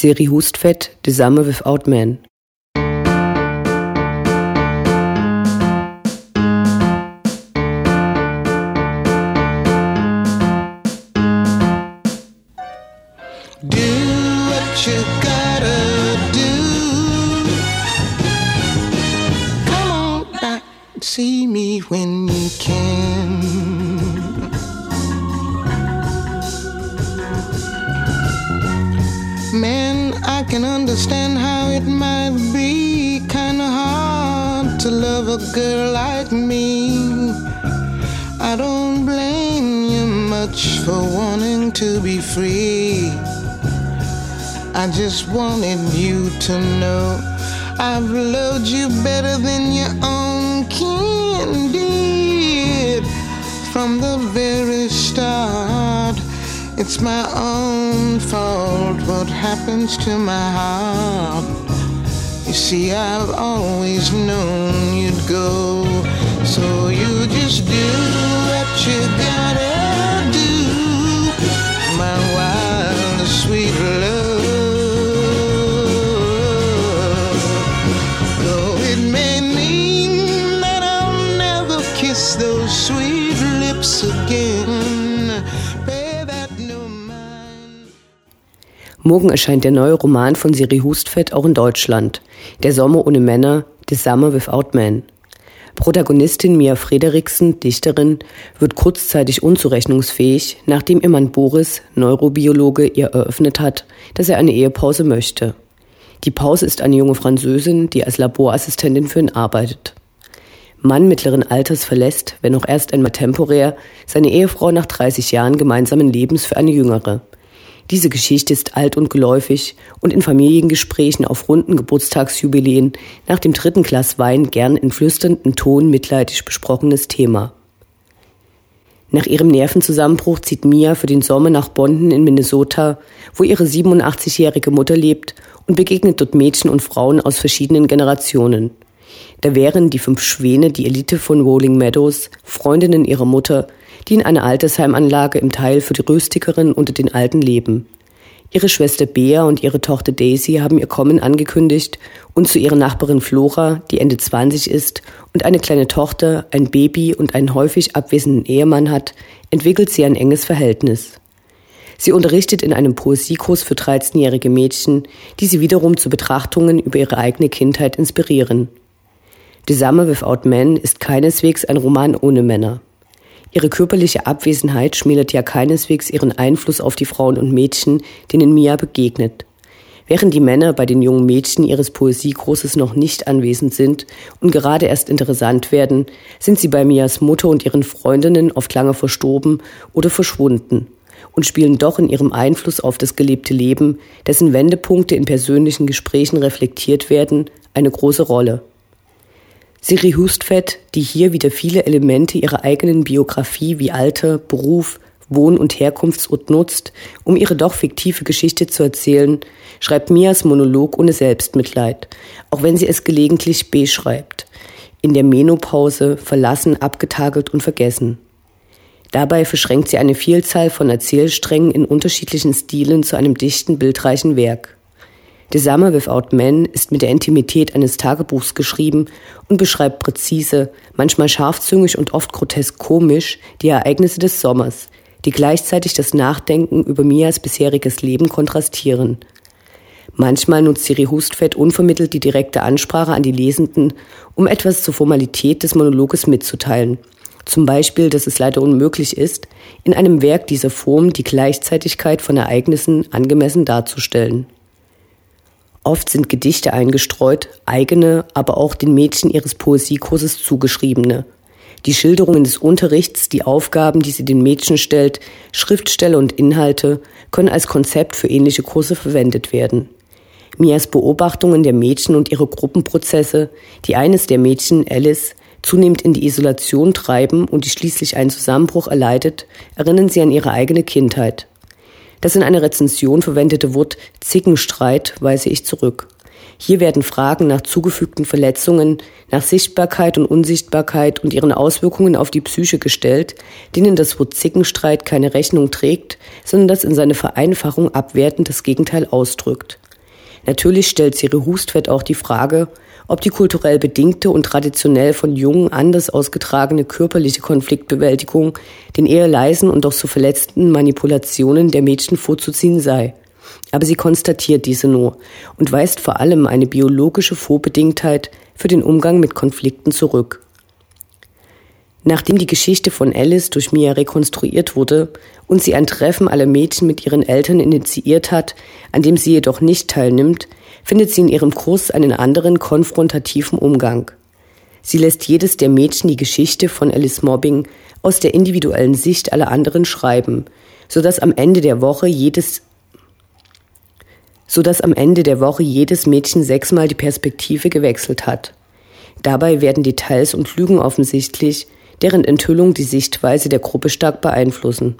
Seri Hustvedt, The Summer Without Men. See me when you can. Man, I can understand how it might be kinda hard to love a girl like me. I don't blame you much for wanting to be free. I just wanted you to know I've loved you better than your own kin did from the very start. It's my own fault what happens to my heart. You see, I've always known you'd go, so you just do what you gotta do, my wild, sweet love. Those sweet lips again. Bear that no mind. Morgen erscheint der neue Roman von Seri Hustvedt auch in Deutschland. Der Sommer ohne Männer, The Summer Without Men. Protagonistin Mia Frederiksen, Dichterin, wird kurzzeitig unzurechnungsfähig, nachdem ihr Mann Boris, Neurobiologe, ihr eröffnet hat, dass er eine Ehepause möchte. Die Pause ist eine junge Französin, die als Laborassistentin für ihn arbeitet. Mann mittleren Alters verlässt, wenn auch erst einmal temporär, seine Ehefrau nach 30 Jahren gemeinsamen Lebens für eine jüngere. Diese Geschichte ist alt und geläufig und in Familiengesprächen auf runden Geburtstagsjubiläen nach dem 3. Glas Wein gern in flüsterndem Ton mitleidig besprochenes Thema. Nach ihrem Nervenzusammenbruch zieht Mia für den Sommer nach Bonden in Minnesota, wo ihre 87-jährige Mutter lebt, und begegnet dort Mädchen und Frauen aus verschiedenen Generationen. Da wären die 5 Schwäne, die Elite von Rolling Meadows, Freundinnen ihrer Mutter, die in einer Altersheimanlage im Teil für die Rüstigeren unter den Alten leben. Ihre Schwester Bea und ihre Tochter Daisy haben ihr Kommen angekündigt und zu ihrer Nachbarin Flora, die Ende 20 ist und eine kleine Tochter, ein Baby und einen häufig abwesenden Ehemann hat, entwickelt sie ein enges Verhältnis. Sie unterrichtet in einem Poesiekurs für 13-jährige Mädchen, die sie wiederum zu Betrachtungen über ihre eigene Kindheit inspirieren. The Summer Without Men ist keineswegs ein Roman ohne Männer. Ihre körperliche Abwesenheit schmälert ja keineswegs ihren Einfluss auf die Frauen und Mädchen, denen Mia begegnet. Während die Männer bei den jungen Mädchen ihres Poesiekurses noch nicht anwesend sind und gerade erst interessant werden, sind sie bei Mias Mutter und ihren Freundinnen oft lange verstorben oder verschwunden und spielen doch in ihrem Einfluss auf das gelebte Leben, dessen Wendepunkte in persönlichen Gesprächen reflektiert werden, eine große Rolle. Seri Hustvedt, die hier wieder viele Elemente ihrer eigenen Biografie wie Alter, Beruf, Wohn- und Herkunftsort nutzt, um ihre doch fiktive Geschichte zu erzählen, schreibt Mias Monolog ohne Selbstmitleid, auch wenn sie es gelegentlich beschreibt. In der Menopause, verlassen, abgetagelt und vergessen. Dabei verschränkt sie eine Vielzahl von Erzählsträngen in unterschiedlichen Stilen zu einem dichten, bildreichen Werk. The Summer Without Men ist mit der Intimität eines Tagebuchs geschrieben und beschreibt präzise, manchmal scharfzüngig und oft grotesk komisch die Ereignisse des Sommers, die gleichzeitig das Nachdenken über Mias bisheriges Leben kontrastieren. Manchmal nutzt Seri Hustvedt unvermittelt die direkte Ansprache an die Lesenden, um etwas zur Formalität des Monologes mitzuteilen. Zum Beispiel, dass es leider unmöglich ist, in einem Werk dieser Form die Gleichzeitigkeit von Ereignissen angemessen darzustellen. Oft sind Gedichte eingestreut, eigene, aber auch den Mädchen ihres Poesiekurses zugeschriebene. Die Schilderungen des Unterrichts, die Aufgaben, die sie den Mädchen stellt, Schriftsteller und Inhalte können als Konzept für ähnliche Kurse verwendet werden. Mias Beobachtungen der Mädchen und ihre Gruppenprozesse, die eines der Mädchen, Alice, zunehmend in die Isolation treiben und die schließlich einen Zusammenbruch erleidet, erinnern sie an ihre eigene Kindheit. Das in einer Rezension verwendete Wort Zickenstreit weise ich zurück. Hier werden Fragen nach zugefügten Verletzungen, nach Sichtbarkeit und Unsichtbarkeit und ihren Auswirkungen auf die Psyche gestellt, denen das Wort Zickenstreit keine Rechnung trägt, sondern das in seiner Vereinfachung abwertend das Gegenteil ausdrückt. Natürlich stellt Siri Hustvedt auch die Frage, ob die kulturell bedingte und traditionell von Jungen anders ausgetragene körperliche Konfliktbewältigung den eher leisen und doch so verletzenden Manipulationen der Mädchen vorzuziehen sei. Aber sie konstatiert diese nur und weist vor allem eine biologische Vorbedingtheit für den Umgang mit Konflikten zurück. Nachdem die Geschichte von Alice durch Mia rekonstruiert wurde und sie ein Treffen aller Mädchen mit ihren Eltern initiiert hat, an dem sie jedoch nicht teilnimmt, findet sie in ihrem Kurs einen anderen konfrontativen Umgang. Sie lässt jedes der Mädchen die Geschichte von Alice Mobbing aus der individuellen Sicht aller anderen schreiben, sodass am Ende der Woche jedes Mädchen 6-mal die Perspektive gewechselt hat. Dabei werden Details und Lügen offensichtlich, deren Enthüllung die Sichtweise der Gruppe stark beeinflussen.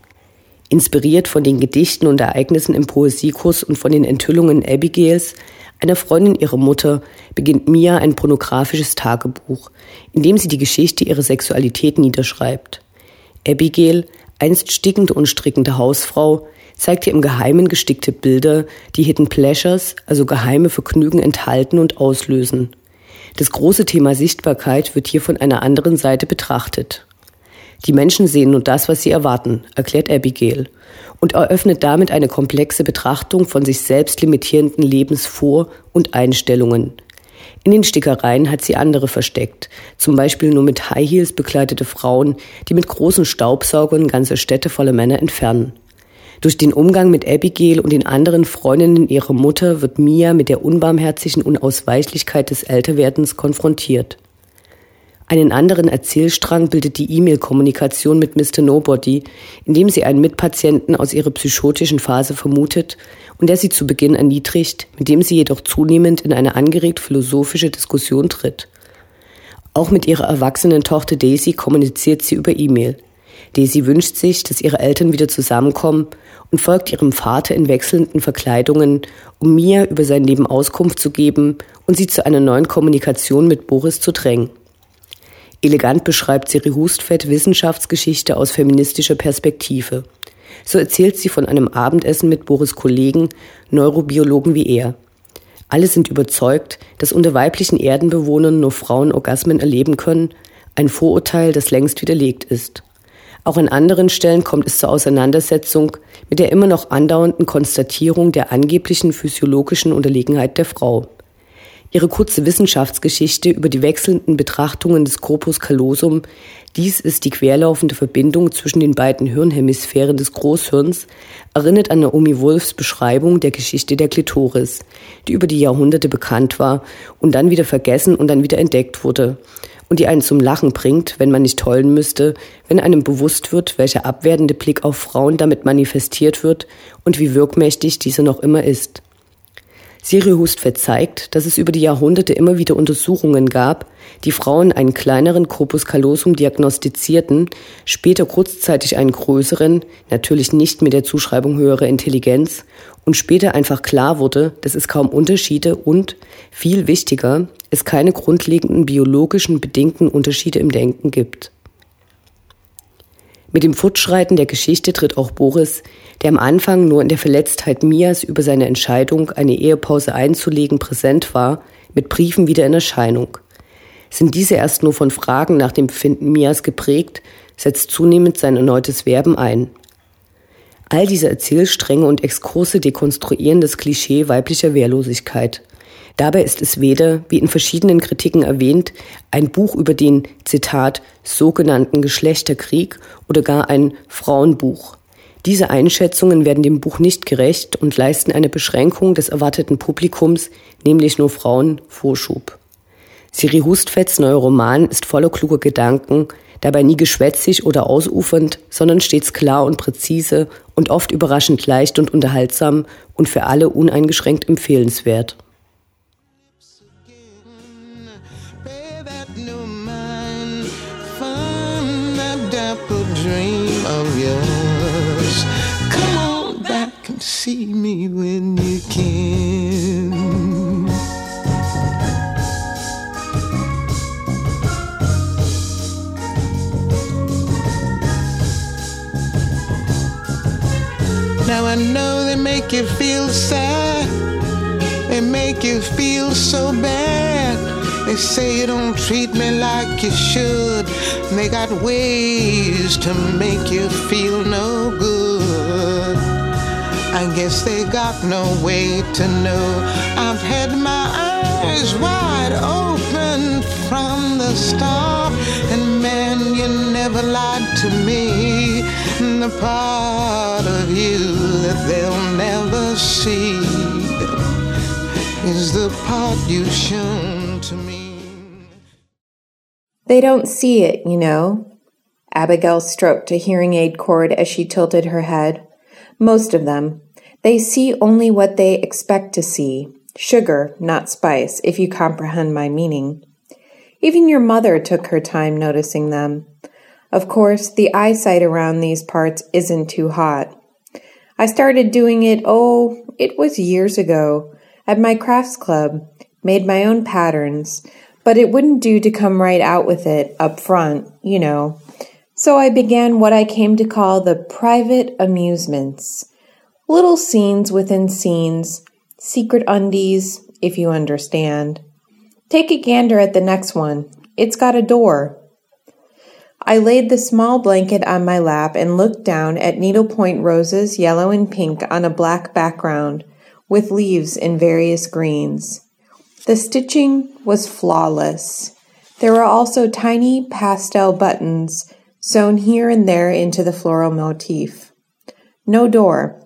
Inspiriert von den Gedichten und Ereignissen im Poesiekurs und von den Enthüllungen Abigails, einer Freundin ihrer Mutter, beginnt Mia ein pornografisches Tagebuch, in dem sie die Geschichte ihrer Sexualität niederschreibt. Abigail, einst stickende und strickende Hausfrau, zeigt ihr im Geheimen gestickte Bilder, die Hidden Pleasures, also geheime Vergnügen, enthalten und auslösen. Das große Thema Sichtbarkeit wird hier von einer anderen Seite betrachtet. Die Menschen sehen nur das, was sie erwarten, erklärt Abigail, und eröffnet damit eine komplexe Betrachtung von sich selbst limitierenden Lebensvor- und Einstellungen. In den Stickereien hat sie andere versteckt, zum Beispiel nur mit High Heels bekleidete Frauen, die mit großen Staubsaugern ganze Städte voller Männer entfernen. Durch den Umgang mit Abigail und den anderen Freundinnen ihrer Mutter wird Mia mit der unbarmherzigen Unausweichlichkeit des Älterwerdens konfrontiert. Einen anderen Erzählstrang bildet die E-Mail-Kommunikation mit Mr. Nobody, in dem sie einen Mitpatienten aus ihrer psychotischen Phase vermutet und der sie zu Beginn erniedrigt, mit dem sie jedoch zunehmend in eine angeregt philosophische Diskussion tritt. Auch mit ihrer erwachsenen Tochter Daisy kommuniziert sie über E-Mail. Daisy wünscht sich, dass ihre Eltern wieder zusammenkommen und folgt ihrem Vater in wechselnden Verkleidungen, um Mia über sein Leben Auskunft zu geben und sie zu einer neuen Kommunikation mit Boris zu drängen. Elegant beschreibt Siri Hustvedt Wissenschaftsgeschichte aus feministischer Perspektive. So erzählt sie von einem Abendessen mit Boris' Kollegen, Neurobiologen wie er. Alle sind überzeugt, dass unter weiblichen Erdenbewohnern nur Frauen Orgasmen erleben können, ein Vorurteil, das längst widerlegt ist. Auch an anderen Stellen kommt es zur Auseinandersetzung mit der immer noch andauernden Konstatierung der angeblichen physiologischen Unterlegenheit der Frau. Ihre kurze Wissenschaftsgeschichte über die wechselnden Betrachtungen des Corpus callosum, dies ist die querlaufende Verbindung zwischen den beiden Hirnhemisphären des Großhirns, erinnert an Naomi Wolfs Beschreibung der Geschichte der Klitoris, die über die Jahrhunderte bekannt war und dann wieder vergessen und dann wieder entdeckt wurde. Und die einen zum Lachen bringt, wenn man nicht heulen müsste, wenn einem bewusst wird, welcher abwertende Blick auf Frauen damit manifestiert wird und wie wirkmächtig dieser noch immer ist. Siri Hustvedt zeigt, dass es über die Jahrhunderte immer wieder Untersuchungen gab, die Frauen einen kleineren Corpus callosum diagnostizierten, später kurzzeitig einen größeren, natürlich nicht mit der Zuschreibung höherer Intelligenz, und später einfach klar wurde, dass es kaum Unterschiede und, viel wichtiger, es keine grundlegenden biologischen bedingten Unterschiede im Denken gibt. Mit dem Fortschreiten der Geschichte tritt auch Boris, der am Anfang nur in der Verletztheit Mias über seine Entscheidung, eine Ehepause einzulegen, präsent war, mit Briefen wieder in Erscheinung. Sind diese erst nur von Fragen nach dem Befinden Mias geprägt, setzt zunehmend sein erneutes Werben ein. All diese Erzählstränge und Exkurse dekonstruieren das Klischee weiblicher Wehrlosigkeit. Dabei ist es weder, wie in verschiedenen Kritiken erwähnt, ein Buch über den, Zitat, sogenannten Geschlechterkrieg oder gar ein Frauenbuch. Diese Einschätzungen werden dem Buch nicht gerecht und leisten eine Beschränkung des erwarteten Publikums, nämlich nur Frauen, Vorschub. Siri Hustvedts neuer Roman ist voller kluger Gedanken, dabei nie geschwätzig oder ausufernd, sondern stets klar und präzise und oft überraschend leicht und unterhaltsam und für alle uneingeschränkt empfehlenswert. Come on back and see me when you can. Now I know they make you feel sad, They make you feel so bad. They say you don't treat me like you should. They got ways to make you feel no good. I guess they got no way to know. I've had my eyes wide open from the start, and man, you never lied to me. The part of you that they'll never see is the part you've shown to me. They don't see it, you know. Abigail stroked a hearing aid cord as she tilted her head. Most of them. They see only what they expect to see. Sugar, not spice, if you comprehend my meaning. Even your mother took her time noticing them. Of course, the eyesight around these parts isn't too hot. I started doing it, it was years ago, at my crafts club, made my own patterns, but it wouldn't do to come right out with it up front, you know. So I began what I came to call the private amusements. Little scenes within scenes, secret undies, if you understand. Take a gander at the next one. It's got a door. I laid the small blanket on my lap and looked down at needlepoint roses, yellow and pink on a black background, with leaves in various greens. The stitching was flawless. There were also tiny pastel buttons sewn here and there into the floral motif. No door.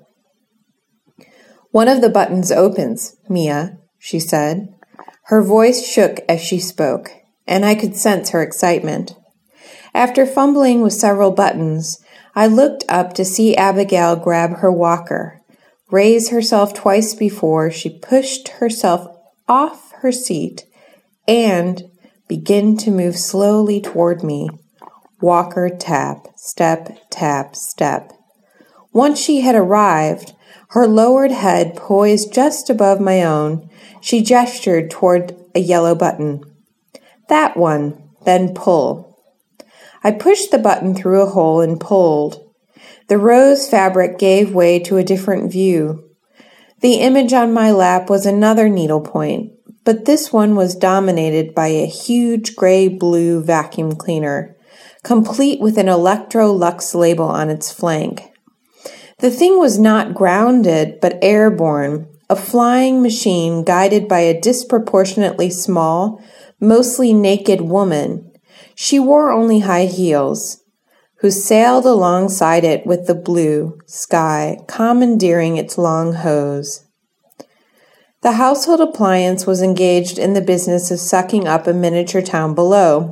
One of the buttons opens, Mia, she said. Her voice shook as she spoke, and I could sense her excitement. After fumbling with several buttons, I looked up to see Abigail grab her walker, raise herself twice before she pushed herself off her seat, and begin to move slowly toward me. Walker tap, step, tap, step. Once she had arrived, her lowered head poised just above my own, she gestured toward a yellow button. That one, then pull. I pushed the button through a hole and pulled. The rose fabric gave way to a different view. The image on my lap was another needlepoint, but this one was dominated by a huge gray-blue vacuum cleaner, complete with an Electrolux label on its flank. The thing was not grounded, but airborne, a flying machine guided by a disproportionately small, mostly naked woman. She wore only high heels, who sailed alongside it with the blue sky, commandeering its long hose. The household appliance was engaged in the business of sucking up a miniature town below.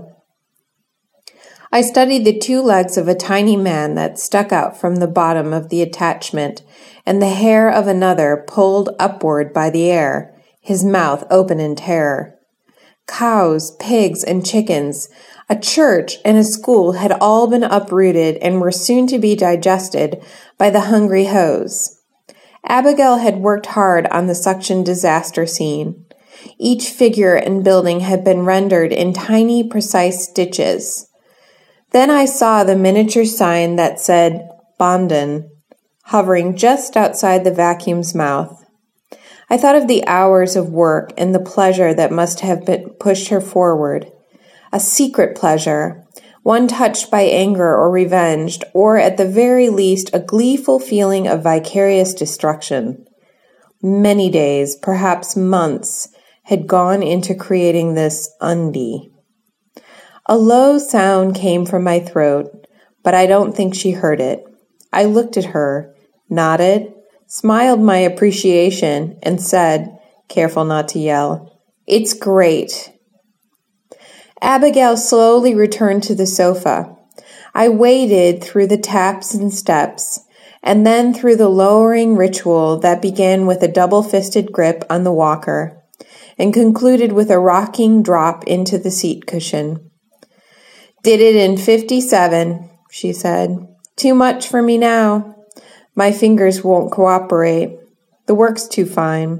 I studied the two legs of a tiny man that stuck out from the bottom of the attachment, and the hair of another pulled upward by the air, his mouth open in terror. Cows, pigs, and chickens, a church and a school had all been uprooted and were soon to be digested by the hungry hose. Abigail had worked hard on the suction disaster scene. Each figure and building had been rendered in tiny, precise stitches. Then I saw the miniature sign that said Bonden, hovering just outside the vacuum's mouth. I thought of the hours of work and the pleasure that must have pushed her forward. A secret pleasure, one touched by anger or revenge, or at the very least a gleeful feeling of vicarious destruction. Many days, perhaps months, had gone into creating this undie. A low sound came from my throat, but I don't think she heard it. I looked at her, nodded, smiled my appreciation, and said, careful not to yell, "It's great." Abigail slowly returned to the sofa. I waded through the taps and steps, and then through the lowering ritual that began with a double-fisted grip on the walker, and concluded with a rocking drop into the seat cushion. "Did it in 57, she said. "Too much for me now. My fingers won't cooperate. The work's too fine."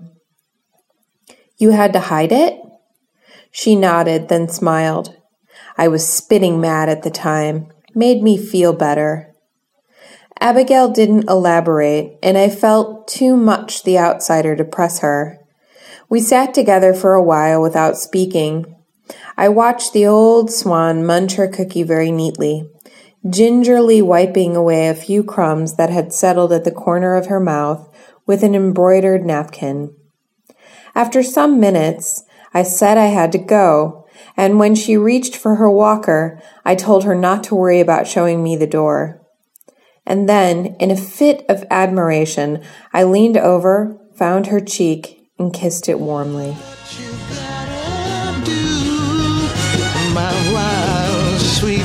"You had to hide it?" She nodded, then smiled. "I was spitting mad at the time. Made me feel better." Abigail didn't elaborate, and I felt too much the outsider to press her. We sat together for a while without speaking. I watched the old swan munch her cookie very neatly, gingerly wiping away a few crumbs that had settled at the corner of her mouth with an embroidered napkin. After some minutes, I said I had to go, and when she reached for her walker, I told her not to worry about showing me the door. And then, in a fit of admiration, I leaned over, found her cheek, and kissed it warmly. My wild, sweet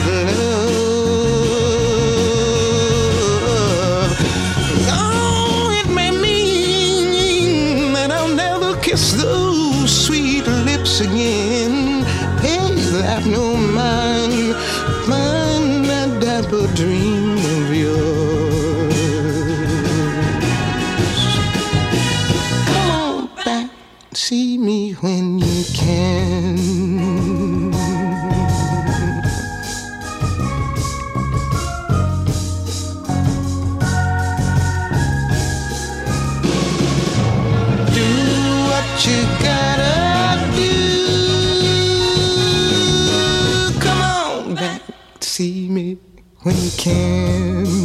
love. Oh, it may mean that I'll never kiss those sweet lips again. Hey, that no mind, find that dapper dream of yours. Come on back, see me when you can. You gotta do. Come on back, see me when you can.